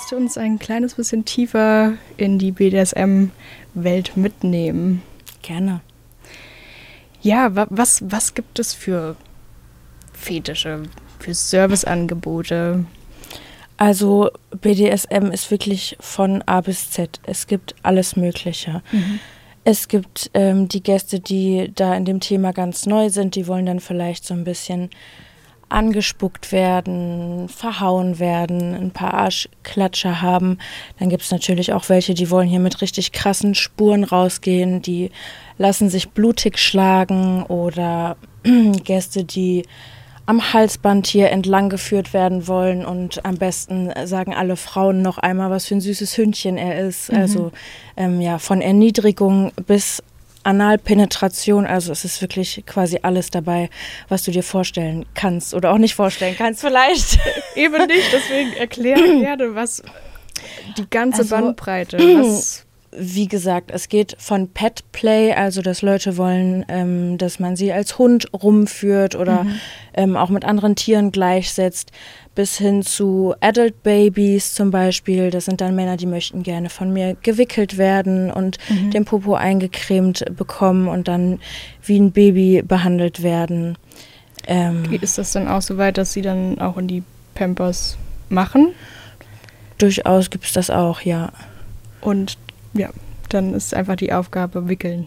Magst du uns ein kleines bisschen tiefer in die BDSM-Welt mitnehmen? Gerne. Ja, was gibt es für Fetische, für Serviceangebote? Also BDSM ist wirklich von A bis Z. Es gibt alles Mögliche. Es gibt die Gäste, die da in dem Thema ganz neu sind, die wollen dann vielleicht so ein bisschen angespuckt werden, verhauen werden, ein paar Arschklatscher haben. Dann gibt es natürlich auch welche, die wollen hier mit richtig krassen Spuren rausgehen, die lassen sich blutig schlagen oder Gäste, die am Halsband hier entlang geführt werden wollen und am besten sagen alle Frauen noch einmal, was für ein süßes Hündchen er ist. Also von Erniedrigung bis Analpenetration, also es ist wirklich quasi alles dabei, was du dir vorstellen kannst oder auch nicht vorstellen kannst vielleicht. Eben nicht, deswegen erkläre gerne, was die ganze Bandbreite, was... Wie gesagt, es geht von Pet Play, also dass Leute wollen, dass man sie als Hund rumführt oder auch mit anderen Tieren gleichsetzt, bis hin zu Adult Babies zum Beispiel. Das sind dann Männer, die möchten gerne von mir gewickelt werden und den Popo eingecremt bekommen und dann wie ein Baby behandelt werden. Ist das dann auch so weit, dass sie dann auch in die Pampers machen? Durchaus gibt es das auch, ja. Und ja, dann ist einfach die Aufgabe wickeln.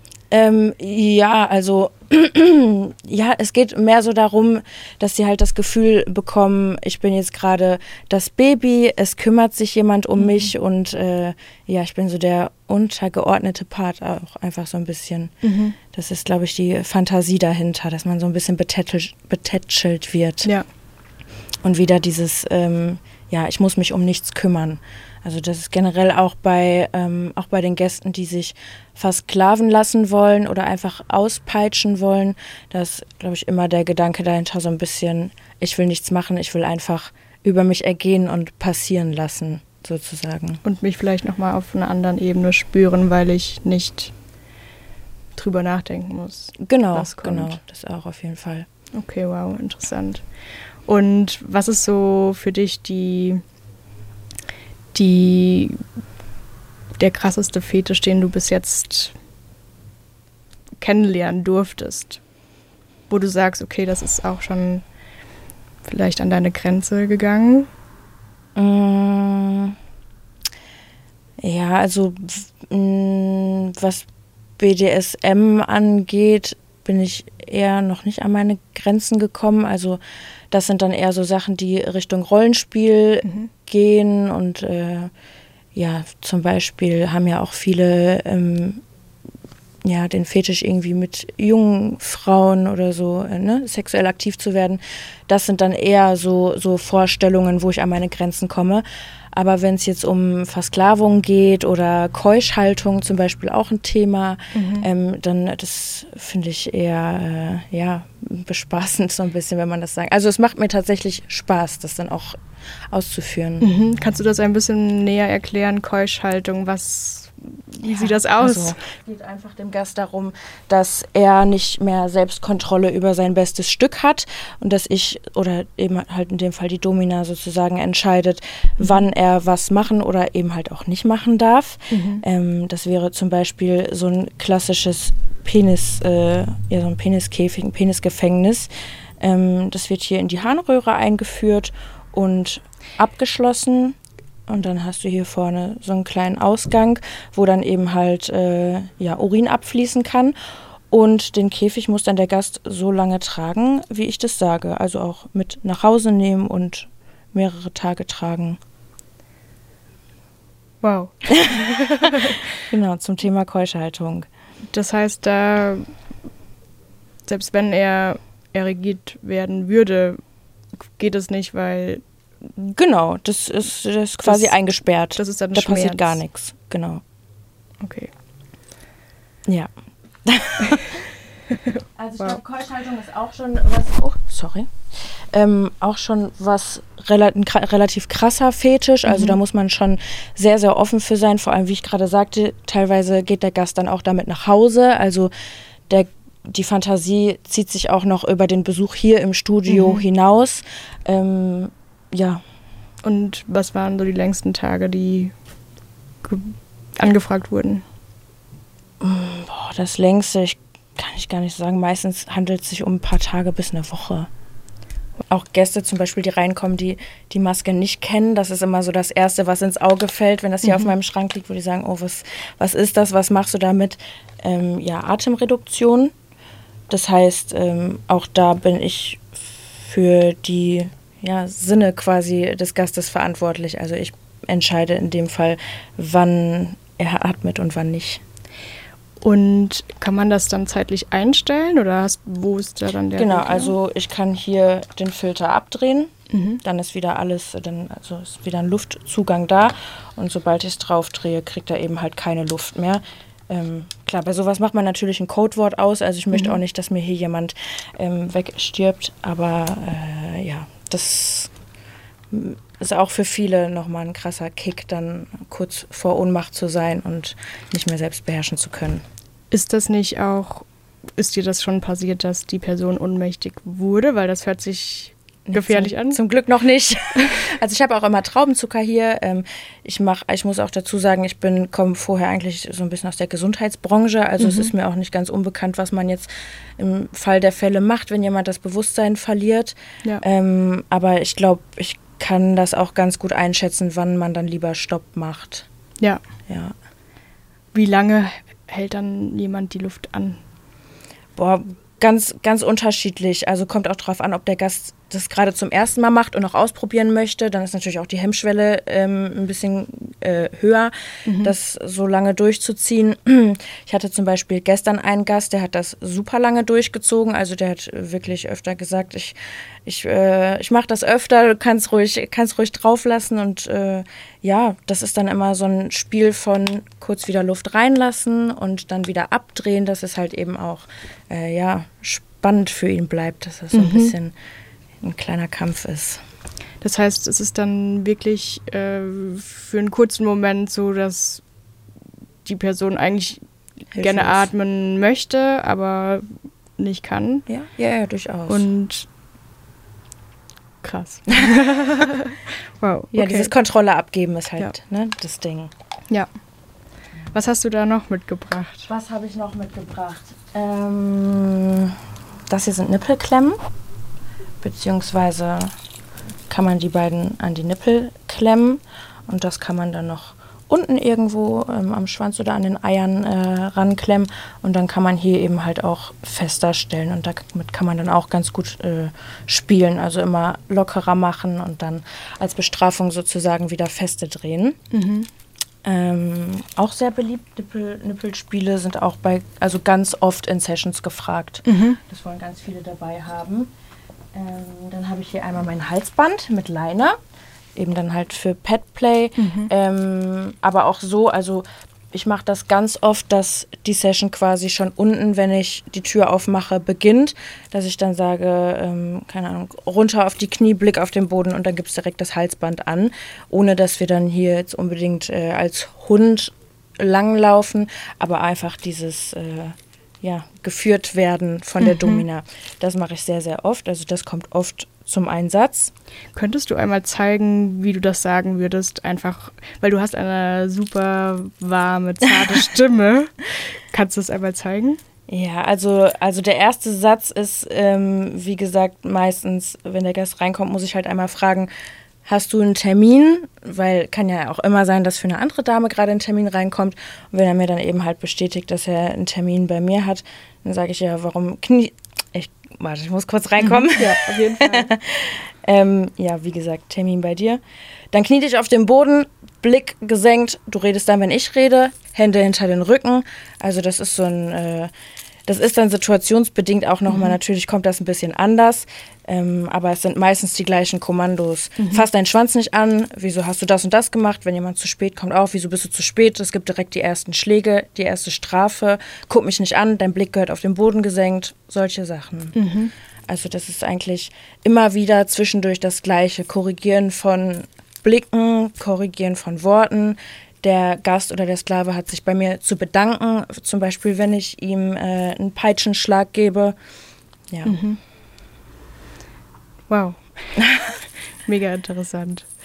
Also es geht mehr so darum, dass sie halt das Gefühl bekommen, ich bin jetzt gerade das Baby, es kümmert sich jemand um mich und ich bin so der untergeordnete Part auch einfach so ein bisschen. Das ist, glaube ich, die Fantasie dahinter, dass man so ein bisschen betätschelt wird. Ja. Und wieder dieses, ich muss mich um nichts kümmern. Also das ist generell auch bei den Gästen, die sich versklaven lassen wollen oder einfach auspeitschen wollen. Da ist, glaube ich, immer der Gedanke dahinter so ein bisschen, ich will nichts machen, ich will einfach über mich ergehen und passieren lassen, sozusagen. Und mich vielleicht nochmal auf einer anderen Ebene spüren, weil ich nicht drüber nachdenken muss. Genau, das auch auf jeden Fall. Okay, wow, interessant. Und was ist so für dich der krasseste Fetisch, den du bis jetzt kennenlernen durftest? Wo du sagst, okay, das ist auch schon vielleicht an deine Grenze gegangen? Ja, also was BDSM angeht, bin ich eher noch nicht an meine Grenzen gekommen. Also das sind dann eher so Sachen, die Richtung Rollenspiel gehen und zum Beispiel haben ja auch viele den Fetisch irgendwie mit jungen Frauen oder so sexuell aktiv zu werden. Das sind dann eher so Vorstellungen, wo ich an meine Grenzen komme. Aber wenn es jetzt um Versklavung geht oder Keuschhaltung zum Beispiel auch ein Thema, dann das finde ich eher bespaßend so ein bisschen, wenn man das sagt. Also es macht mir tatsächlich Spaß, das dann auch auszuführen. Kannst du das ein bisschen näher erklären, Keuschhaltung, wie sieht das aus? Also, es geht einfach dem Gast darum, dass er nicht mehr Selbstkontrolle über sein bestes Stück hat und dass ich oder eben halt in dem Fall die Domina sozusagen entscheidet, wann er was machen oder eben halt auch nicht machen darf. Das wäre zum Beispiel so ein klassisches so ein Peniskäfig, ein Penisgefängnis. Das wird hier in die Harnröhre eingeführt und abgeschlossen. Und dann hast du hier vorne so einen kleinen Ausgang, wo dann eben halt Urin abfließen kann. Und den Käfig muss dann der Gast so lange tragen, wie ich das sage. Also auch mit nach Hause nehmen und mehrere Tage tragen. Wow. Genau, zum Thema Keuschhaltung. Das heißt, selbst wenn er erregiert werden würde, geht es nicht, weil... Genau, das ist quasi eingesperrt. Das ist dann da Schmerz. Passiert gar nichts, genau. Okay. Ja. Also ich glaube, Keuschhaltung ist auch schon was relativ krasser Fetisch. Also da muss man schon sehr, sehr offen für sein. Vor allem, wie ich gerade sagte, teilweise geht der Gast dann auch damit nach Hause. Also die Fantasie zieht sich auch noch über den Besuch hier im Studio hinaus. Und was waren so die längsten Tage, die angefragt wurden? Boah, das längste, kann ich gar nicht sagen. Meistens handelt es sich um ein paar Tage bis eine Woche. Auch Gäste zum Beispiel, die reinkommen, die die Maske nicht kennen. Das ist immer so das Erste, was ins Auge fällt, wenn das hier auf meinem Schrank liegt, wo die sagen, oh, was ist das, was machst du damit? Atemreduktion. Das heißt, auch da bin ich für die Sinne quasi des Gastes verantwortlich. Also ich entscheide in dem Fall, wann er atmet und wann nicht. Und kann man das dann zeitlich einstellen oder wo ist da dann der Genau, Regler? also ich kann hier den Filter abdrehen, dann ist wieder ist wieder ein Luftzugang da und sobald ich es drauf drehe, kriegt er eben halt keine Luft mehr. Klar, bei sowas macht man natürlich ein Codewort aus, also ich möchte auch nicht, dass mir hier jemand wegstirbt, aber das ist auch für viele nochmal ein krasser Kick, dann kurz vor Ohnmacht zu sein und nicht mehr selbst beherrschen zu können. Ist dir das schon passiert, dass die Person ohnmächtig wurde? Weil das hört sich gefährlich an. Zum Glück noch nicht. Also ich habe auch immer Traubenzucker hier. Ich muss auch dazu sagen, ich komme vorher eigentlich so ein bisschen aus der Gesundheitsbranche. Also es ist mir auch nicht ganz unbekannt, was man jetzt im Fall der Fälle macht, wenn jemand das Bewusstsein verliert. Ja. Aber ich glaube, ich kann das auch ganz gut einschätzen, wann man dann lieber Stopp macht. Ja. Ja. Wie lange hält dann jemand die Luft an? Boah, ganz, ganz unterschiedlich. Also kommt auch darauf an, ob der Gast das gerade zum ersten Mal macht und noch ausprobieren möchte. Dann ist natürlich auch die Hemmschwelle ein bisschen höher, das so lange durchzuziehen. Ich hatte zum Beispiel gestern einen Gast, der hat das super lange durchgezogen. Also der hat wirklich öfter gesagt, ich mache das öfter, du kannst ruhig drauf lassen. Und das ist dann immer so ein Spiel von kurz wieder Luft reinlassen und dann wieder abdrehen, dass es halt eben auch spannend für ihn bleibt, dass es so ein bisschen ein kleiner Kampf ist. Das heißt, es ist dann wirklich für einen kurzen Moment so, dass die Person eigentlich gerne atmen möchte, aber nicht kann. Ja, durchaus. Und krass. Wow. Ja, okay. dieses Kontrolle abgeben ist halt das Ding. Ja. Was hast du da noch mitgebracht? Was habe ich noch mitgebracht? Das hier sind Nippelklemmen. Beziehungsweise kann man die beiden an die Nippel klemmen und das kann man dann noch unten irgendwo am Schwanz oder an den Eiern ranklemmen und dann kann man hier eben halt auch fester stellen und damit kann man dann auch ganz gut spielen, also immer lockerer machen und dann als Bestrafung sozusagen wieder feste drehen. Auch sehr beliebt, Nippelspiele sind auch ganz oft in Sessions gefragt. Das wollen ganz viele dabei haben. Dann habe ich hier einmal mein Halsband mit Leine, eben dann halt für Petplay, aber auch so, also ich mache das ganz oft, dass die Session quasi schon unten, wenn ich die Tür aufmache, beginnt, dass ich dann sage, keine Ahnung, runter auf die Knie, Blick auf den Boden und dann gibt es direkt das Halsband an, ohne dass wir dann hier jetzt unbedingt als Hund langlaufen, aber einfach dieses geführt werden von der Domina. Das mache ich sehr, sehr oft. Also das kommt oft zum Einsatz. Könntest du einmal zeigen, wie du das sagen würdest? Einfach, weil du hast eine super warme, zarte Stimme. Kannst du das einmal zeigen? Ja, also der erste Satz ist, wie gesagt, meistens, wenn der Gast reinkommt, muss ich halt einmal fragen, hast du einen Termin? Weil kann ja auch immer sein, dass für eine andere Dame gerade ein Termin reinkommt. Und wenn er mir dann eben halt bestätigt, dass er einen Termin bei mir hat, dann sage ich ja, warum ich muss kurz reinkommen. Ja, auf jeden Fall. Wie gesagt, Termin bei dir. Dann knie dich auf den Boden, Blick gesenkt. Du redest dann, wenn ich rede, Hände hinter den Rücken. Also das ist das ist dann situationsbedingt auch nochmal, natürlich kommt das ein bisschen anders, aber es sind meistens die gleichen Kommandos. Fass deinen Schwanz nicht an, wieso hast du das und das gemacht? Wenn jemand zu spät kommt, auch, wieso bist du zu spät? Es gibt direkt die ersten Schläge, die erste Strafe. Guck mich nicht an, dein Blick gehört auf den Boden gesenkt, solche Sachen. Also das ist eigentlich immer wieder zwischendurch das Gleiche. Korrigieren von Blicken, korrigieren von Worten. Der Gast oder der Sklave hat sich bei mir zu bedanken, zum Beispiel, wenn ich ihm einen Peitschenschlag gebe. Ja. Wow. Mega interessant.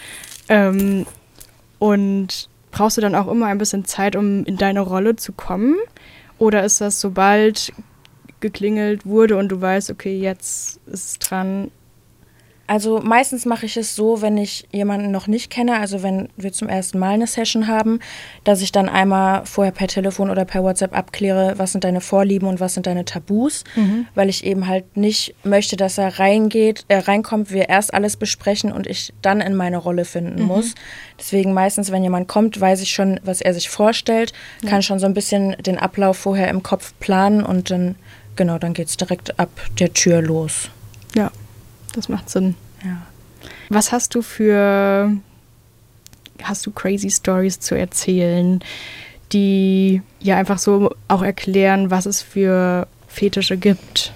Und brauchst du dann auch immer ein bisschen Zeit, um in deine Rolle zu kommen? Oder ist das, sobald geklingelt wurde und du weißt, okay, jetzt ist es dran? Also meistens mache ich es so, wenn ich jemanden noch nicht kenne, also wenn wir zum ersten Mal eine Session haben, dass ich dann einmal vorher per Telefon oder per WhatsApp abkläre, was sind deine Vorlieben und was sind deine Tabus, weil ich eben halt nicht möchte, dass er reinkommt, wir erst alles besprechen und ich dann in meine Rolle finden muss. Deswegen meistens, wenn jemand kommt, weiß ich schon, was er sich vorstellt, kann schon so ein bisschen den Ablauf vorher im Kopf planen und dann, genau, dann geht es direkt ab der Tür los. Ja. Das macht Sinn. Ja. Was hast du crazy Stories zu erzählen, die ja einfach so auch erklären, was es für Fetische gibt?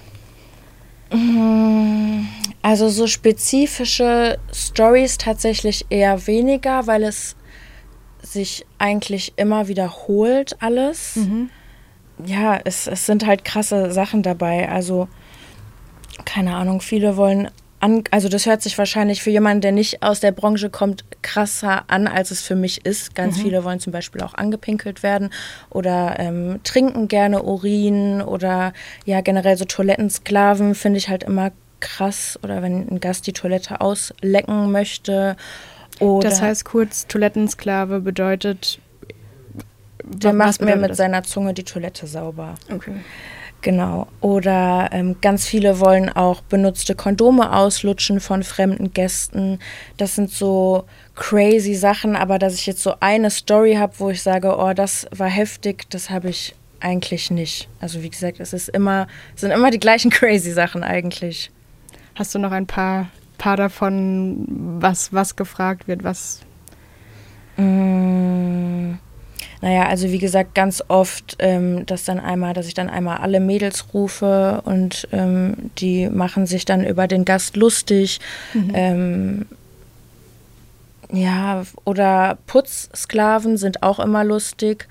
Also so spezifische Stories tatsächlich eher weniger, weil es sich eigentlich immer wiederholt alles. Ja, es sind halt krasse Sachen dabei. Also keine Ahnung, viele wollen also das hört sich wahrscheinlich für jemanden, der nicht aus der Branche kommt, krasser an, als es für mich ist. Ganz viele wollen zum Beispiel auch angepinkelt werden oder trinken gerne Urin oder ja generell so Toilettensklaven finde ich halt immer krass. Oder wenn ein Gast die Toilette auslecken möchte. Oder das heißt kurz, Toilettensklave bedeutet... Der macht mir mit seiner Zunge die Toilette sauber. Okay. Genau. Oder ganz viele wollen auch benutzte Kondome auslutschen von fremden Gästen. Das sind so crazy Sachen, aber dass ich jetzt so eine Story habe, wo ich sage, oh, das war heftig, das habe ich eigentlich nicht. Also wie gesagt, es sind immer die gleichen crazy Sachen eigentlich. Hast du noch ein paar davon, was gefragt wird, was... Naja, also wie gesagt, ganz oft, dass ich dann einmal alle Mädels rufe und die machen sich dann über den Gast lustig. Ja, oder Putzsklaven sind auch immer lustig.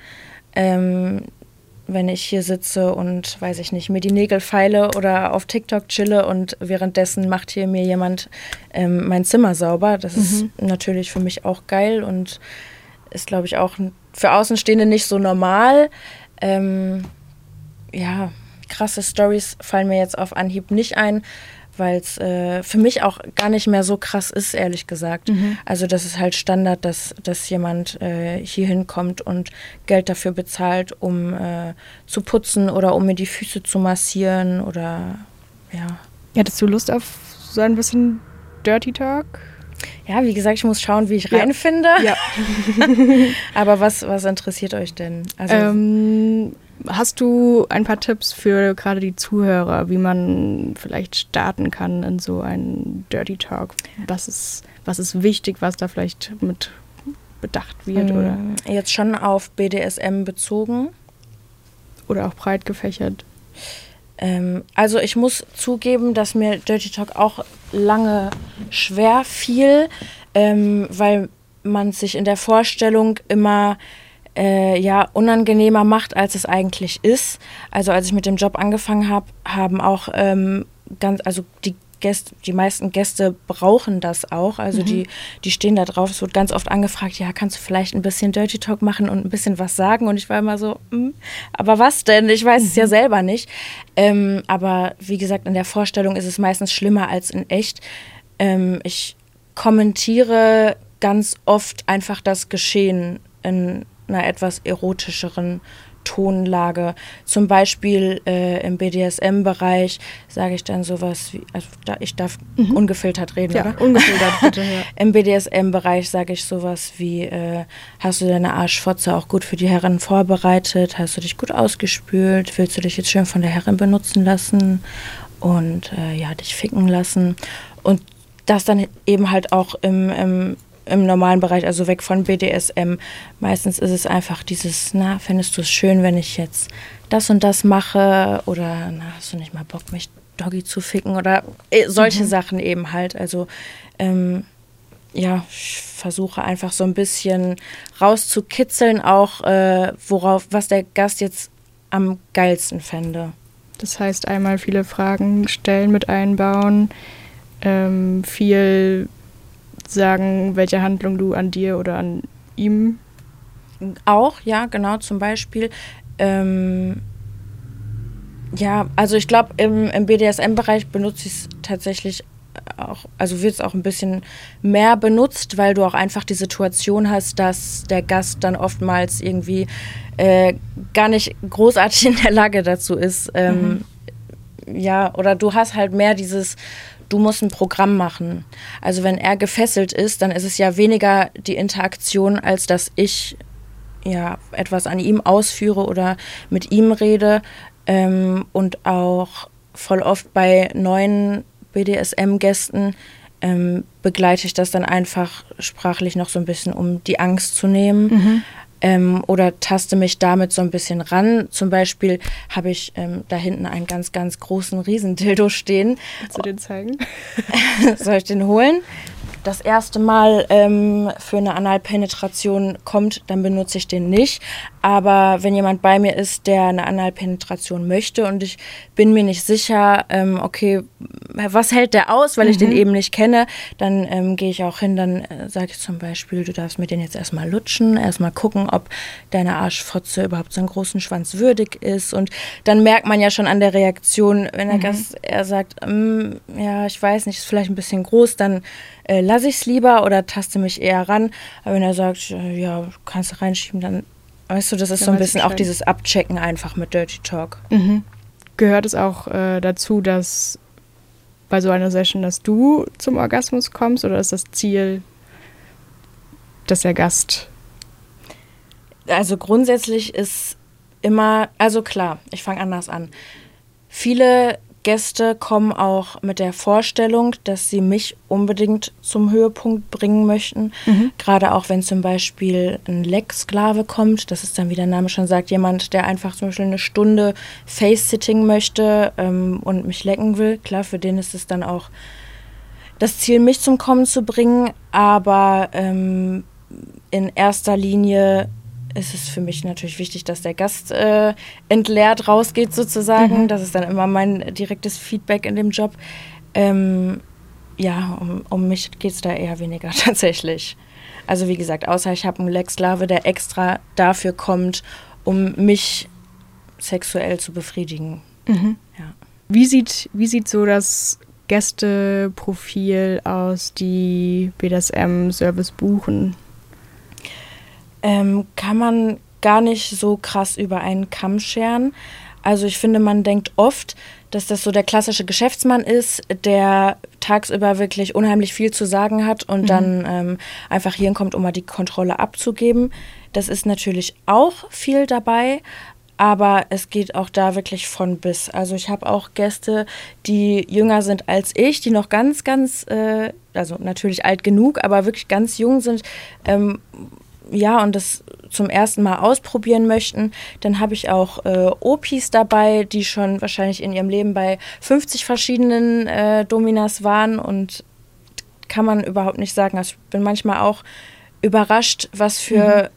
Wenn ich hier sitze und, weiß ich nicht, mir die Nägel feile oder auf TikTok chille und währenddessen macht hier mir jemand mein Zimmer sauber. Das ist natürlich für mich auch geil und ist, glaube ich, auch für Außenstehende nicht so normal. Ja, krasse Storys fallen mir jetzt auf Anhieb nicht ein, weil es für mich auch gar nicht mehr so krass ist, ehrlich gesagt. Also das ist halt Standard, dass jemand hier hinkommt und Geld dafür bezahlt, um zu putzen oder um mir die Füße zu massieren oder ja. Hättest du Lust auf so ein bisschen Dirty Talk? Ja, wie gesagt, ich muss schauen, wie ich reinfinde. Ja. Aber was interessiert euch denn? Also hast du ein paar Tipps für gerade die Zuhörer, wie man vielleicht starten kann in so einen Dirty Talk? Was ist wichtig, was da vielleicht mit bedacht wird? Oder? Jetzt schon auf BDSM bezogen. Oder auch breit gefächert? Also ich muss zugeben, dass mir Dirty Talk auch lange schwer fiel, weil man sich in der Vorstellung immer unangenehmer macht, als es eigentlich ist. Also als ich mit dem Job angefangen habe, haben auch die meisten Gäste brauchen das auch. Also die stehen da drauf. Es wird ganz oft angefragt, ja, kannst du vielleicht ein bisschen Dirty Talk machen und ein bisschen was sagen? Und ich war immer so, aber was denn? Ich weiß es ja selber nicht. Aber wie gesagt, in der Vorstellung ist es meistens schlimmer als in echt. Ich kommentiere ganz oft einfach das Geschehen in einer etwas erotischeren Tonlage. Zum Beispiel im BDSM-Bereich sage ich dann sowas wie, also ich darf ungefiltert reden, ja, oder? Ungefiltert, bitte, ja. Im BDSM-Bereich sage ich sowas wie, hast du deine Arschfotze auch gut für die Herren vorbereitet? Hast du dich gut ausgespült? Willst du dich jetzt schön von der Herrin benutzen lassen? Und dich ficken lassen? Und das dann eben halt auch im normalen Bereich, also weg von BDSM. Meistens ist es einfach dieses, fändest du es schön, wenn ich jetzt das und das mache? Oder, hast du nicht mal Bock, mich Doggy zu ficken? Oder solche Sachen eben halt. Also, ich versuche einfach so ein bisschen rauszukitzeln, auch was der Gast jetzt am geilsten fände. Das heißt, einmal viele Fragen stellen, mit einbauen, viel sagen, welche Handlung du an dir oder an ihm? Auch, ja, genau, zum Beispiel. Ja, also ich glaube, im BDSM-Bereich benutze ich es tatsächlich auch, also wird es auch ein bisschen mehr benutzt, weil du auch einfach die Situation hast, dass der Gast dann oftmals irgendwie gar nicht großartig in der Lage dazu ist. Ja, oder du hast halt mehr dieses, du musst ein Programm machen. Also wenn er gefesselt ist, dann ist es ja weniger die Interaktion, als dass ich ja etwas an ihm ausführe oder mit ihm rede. Und auch voll oft bei neuen BDSM-Gästen begleite ich das dann einfach sprachlich noch so ein bisschen, um die Angst zu nehmen. Oder taste mich damit so ein bisschen ran. Zum Beispiel habe ich da hinten einen ganz, ganz großen Riesendildo stehen. Willst du den zeigen? Soll ich den holen? Das erste Mal für eine Analpenetration kommt, dann benutze ich den nicht. Aber wenn jemand bei mir ist, der eine Analpenetration möchte und ich bin mir nicht sicher, okay, was hält der aus, weil ich den eben nicht kenne, dann gehe ich auch hin, dann sage ich zum Beispiel, du darfst mir den jetzt erstmal lutschen, erstmal gucken, ob deine Arschfotze überhaupt so einen großen Schwanz würdig ist. Und dann merkt man ja schon an der Reaktion, wenn der Gast er sagt, ja, ich weiß nicht, ist vielleicht ein bisschen groß, dann lasse ich es lieber oder taste mich eher ran. Aber wenn er sagt, ja, kannst du reinschieben, dann weißt du, das ist so ein bisschen auch dieses Abchecken einfach mit Dirty Talk. Gehört es auch dazu, dass bei so einer Session, dass du zum Orgasmus kommst, oder ist das Ziel, dass der Gast? Also grundsätzlich ist immer, also klar, ich fange anders an. Viele Gäste kommen auch mit der Vorstellung, dass sie mich unbedingt zum Höhepunkt bringen möchten. Gerade auch, wenn zum Beispiel ein Lecksklave kommt, das ist dann, wie der Name schon sagt, jemand, der einfach zum Beispiel eine Stunde Face-Sitting möchte und mich lecken will. Klar, für den ist es dann auch das Ziel, mich zum Kommen zu bringen. Aber in erster Linie ist es für mich natürlich wichtig, dass der Gast entleert rausgeht sozusagen. Das ist dann immer mein direktes Feedback in dem Job. Ja, um mich geht es da eher weniger tatsächlich. Also wie gesagt, außer ich habe einen Lecksklave, der extra dafür kommt, um mich sexuell zu befriedigen. Ja. Wie sieht so das Gästeprofil aus, die BDSM-Service buchen? Kann man gar nicht so krass über einen Kamm scheren. Also ich finde, man denkt oft, dass das so der klassische Geschäftsmann ist, der tagsüber wirklich unheimlich viel zu sagen hat und dann einfach hierhin kommt, um mal die Kontrolle abzugeben. Das ist natürlich auch viel dabei, aber es geht auch da wirklich von bis. Also ich habe auch Gäste, die jünger sind als ich, die noch ganz, ganz, also natürlich alt genug, aber wirklich ganz jung sind, ja, und das zum ersten Mal ausprobieren möchten. Dann habe ich auch Opis dabei, die schon wahrscheinlich in ihrem Leben bei 50 verschiedenen Dominas waren und kann man überhaupt nicht sagen. Also ich bin manchmal auch überrascht, was für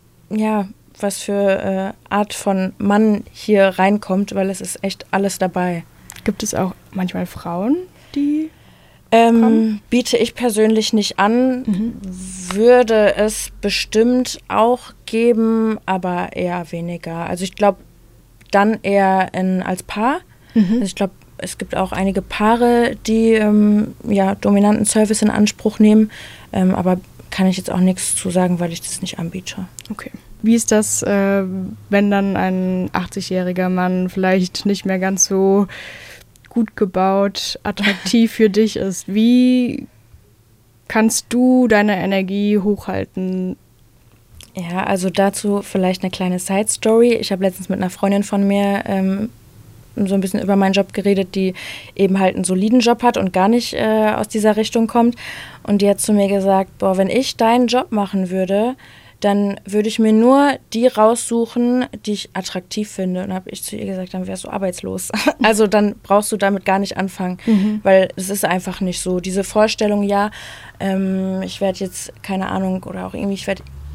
Art von Mann hier reinkommt, weil es ist echt alles dabei. Gibt es auch manchmal Frauen, die biete ich persönlich nicht an, würde es bestimmt auch geben, aber eher weniger. Also ich glaube, dann eher als Paar. Also ich glaube, es gibt auch einige Paare, die dominanten Service in Anspruch nehmen, aber kann ich jetzt auch nichts zu sagen, weil ich das nicht anbiete. Okay. Wie ist das, wenn dann ein 80-jähriger Mann vielleicht nicht mehr ganz so gut gebaut, attraktiv für dich ist? Wie kannst du deine Energie hochhalten? Ja, also dazu vielleicht eine kleine Side-Story. Ich habe letztens mit einer Freundin von mir so ein bisschen über meinen Job geredet, die eben halt einen soliden Job hat und gar nicht aus dieser Richtung kommt. Und die hat zu mir gesagt, boah, wenn ich deinen Job machen würde, dann würde ich mir nur die raussuchen, die ich attraktiv finde. Und habe ich zu ihr gesagt, dann wärst du arbeitslos. Also dann brauchst du damit gar nicht anfangen, weil es ist einfach nicht so. Diese Vorstellung, ich werde jetzt, keine Ahnung, oder auch irgendwie, ich werde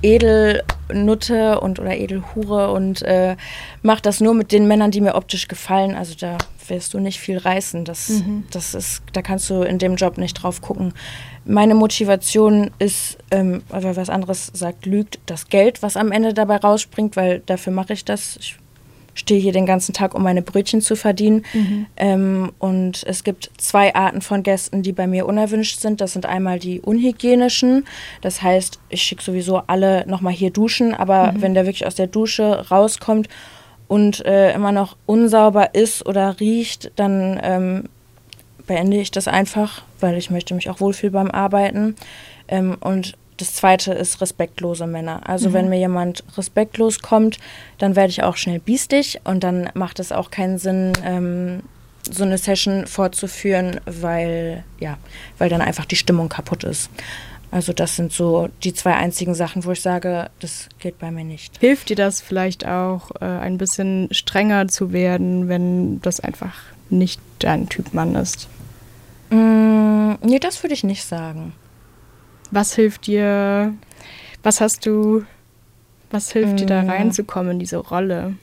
Edelnutte oder Edelhure und mache das nur mit den Männern, die mir optisch gefallen. Also da wirst du nicht viel reißen. Das ist, da kannst du in dem Job nicht drauf gucken. Meine Motivation ist, weil was anderes sagt, lügt, das Geld, was am Ende dabei rausspringt, weil dafür mache ich das. Ich stehe hier den ganzen Tag, um meine Brötchen zu verdienen. Und es gibt 2 Arten von Gästen, die bei mir unerwünscht sind. Das sind einmal die unhygienischen. Das heißt, ich schicke sowieso alle nochmal hier duschen. Aber wenn der wirklich aus der Dusche rauskommt und immer noch unsauber ist oder riecht, dann beende ich das einfach, weil ich möchte mich auch wohlfühlen beim Arbeiten. Und das Zweite ist respektlose Männer. Also wenn mir jemand respektlos kommt, dann werde ich auch schnell biestig und dann macht es auch keinen Sinn, so eine Session fortzuführen, weil dann einfach die Stimmung kaputt ist. Also das sind so die 2 einzigen Sachen, wo ich sage, das geht bei mir nicht. Hilft dir das vielleicht auch, ein bisschen strenger zu werden, wenn das einfach nicht dein Typ Mann ist? Nee, das würde ich nicht sagen. Was hilft dir, was hilft dir da reinzukommen in diese Rolle?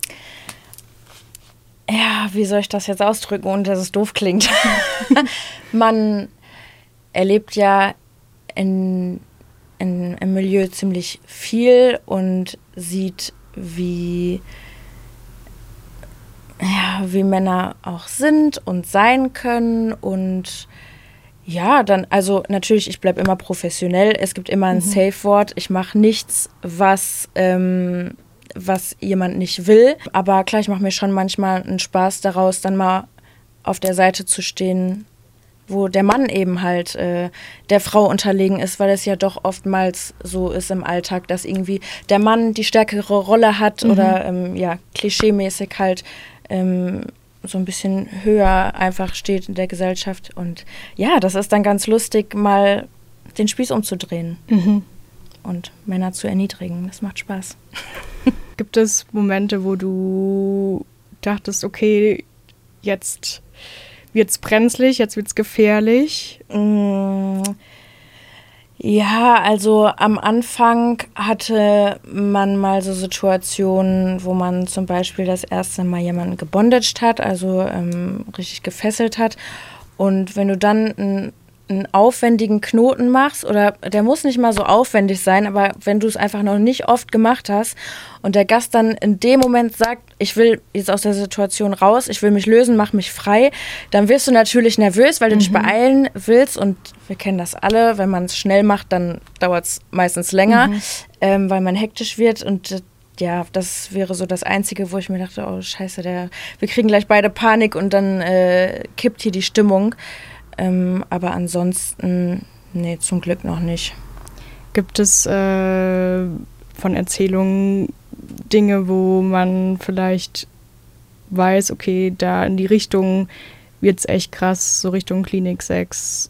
Ja, wie soll ich das jetzt ausdrücken, ohne dass es doof klingt? Man erlebt ja im Milieu ziemlich viel und sieht, wie Männer auch sind und sein können und ja, dann, also natürlich, ich bleibe immer professionell. Es gibt immer ein Safe-Wort. Ich mache nichts, was jemand nicht will. Aber klar, ich mache mir schon manchmal einen Spaß daraus, dann mal auf der Seite zu stehen, wo der Mann eben halt der Frau unterlegen ist, weil es ja doch oftmals so ist im Alltag, dass irgendwie der Mann die stärkere Rolle hat oder klischeemäßig halt so ein bisschen höher einfach steht in der Gesellschaft. Und ja, das ist dann ganz lustig, mal den Spieß umzudrehen und Männer zu erniedrigen. Das macht Spaß. Gibt es Momente, wo du dachtest, okay, jetzt wird's brenzlig, jetzt wird's gefährlich? Ja, also am Anfang hatte man mal so Situationen, wo man zum Beispiel das erste Mal jemanden gebondaged hat, also richtig gefesselt hat. Und wenn du dann einen aufwendigen Knoten machst, oder der muss nicht mal so aufwendig sein, aber wenn du es einfach noch nicht oft gemacht hast und der Gast dann in dem Moment sagt, ich will jetzt aus der Situation raus, ich will mich lösen, mach mich frei, dann wirst du natürlich nervös, weil du dich beeilen willst und wir kennen das alle, wenn man es schnell macht, dann dauert es meistens länger, weil man hektisch wird und ja, das wäre so das Einzige, wo ich mir dachte, oh scheiße, wir kriegen gleich beide Panik und dann kippt hier die Stimmung. Aber ansonsten, nee, zum Glück noch nicht. Gibt es von Erzählungen Dinge, wo man vielleicht weiß, okay, da in die Richtung wird's echt krass, so Richtung Klinik-Sex?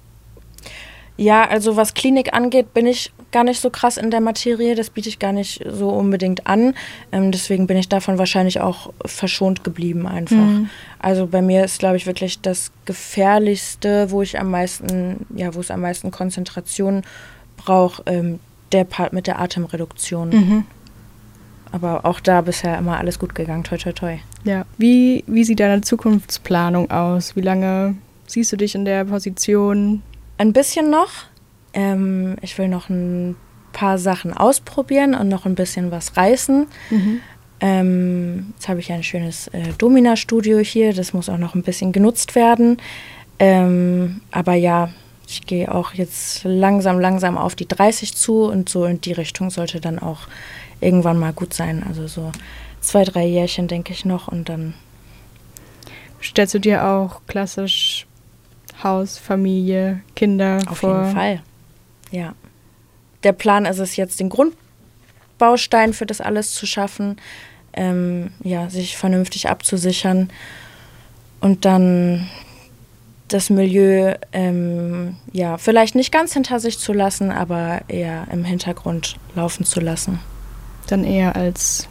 Ja, also was Klinik angeht, bin ich gar nicht so krass in der Materie. Das biete ich gar nicht so unbedingt an. Deswegen bin ich davon wahrscheinlich auch verschont geblieben einfach. Also bei mir ist, glaube ich, wirklich das Gefährlichste, wo es am meisten Konzentration braucht, der Part mit der Atemreduktion. Aber auch da bisher immer alles gut gegangen, toi toi toi. Ja. Wie sieht deine Zukunftsplanung aus? Wie lange siehst du dich in der Position? Ein bisschen noch. Ich will noch ein paar Sachen ausprobieren und noch ein bisschen was reißen. Jetzt habe ich ein schönes Domina-Studio hier. Das muss auch noch ein bisschen genutzt werden. Aber ja, ich gehe auch jetzt langsam auf die 30 zu und so in die Richtung sollte dann auch irgendwann mal gut sein. Also so 2-3 Jährchen denke ich noch und dann. Stellst du dir auch klassisch Haus, Familie, Kinder auf vor? Auf jeden Fall, ja. Der Plan ist es jetzt, den Grundbaustein für das alles zu schaffen, sich vernünftig abzusichern und dann das Milieu vielleicht nicht ganz hinter sich zu lassen, aber eher im Hintergrund laufen zu lassen. Dann eher als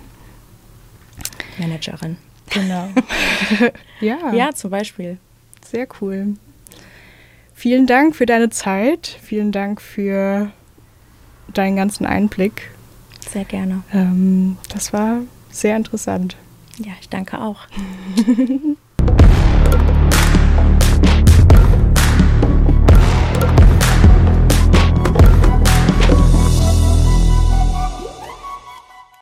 Managerin. Genau. Ja, zum Beispiel. Sehr cool. Vielen Dank für deine Zeit. Vielen Dank für deinen ganzen Einblick. Sehr gerne. Das war sehr interessant. Ja, ich danke auch.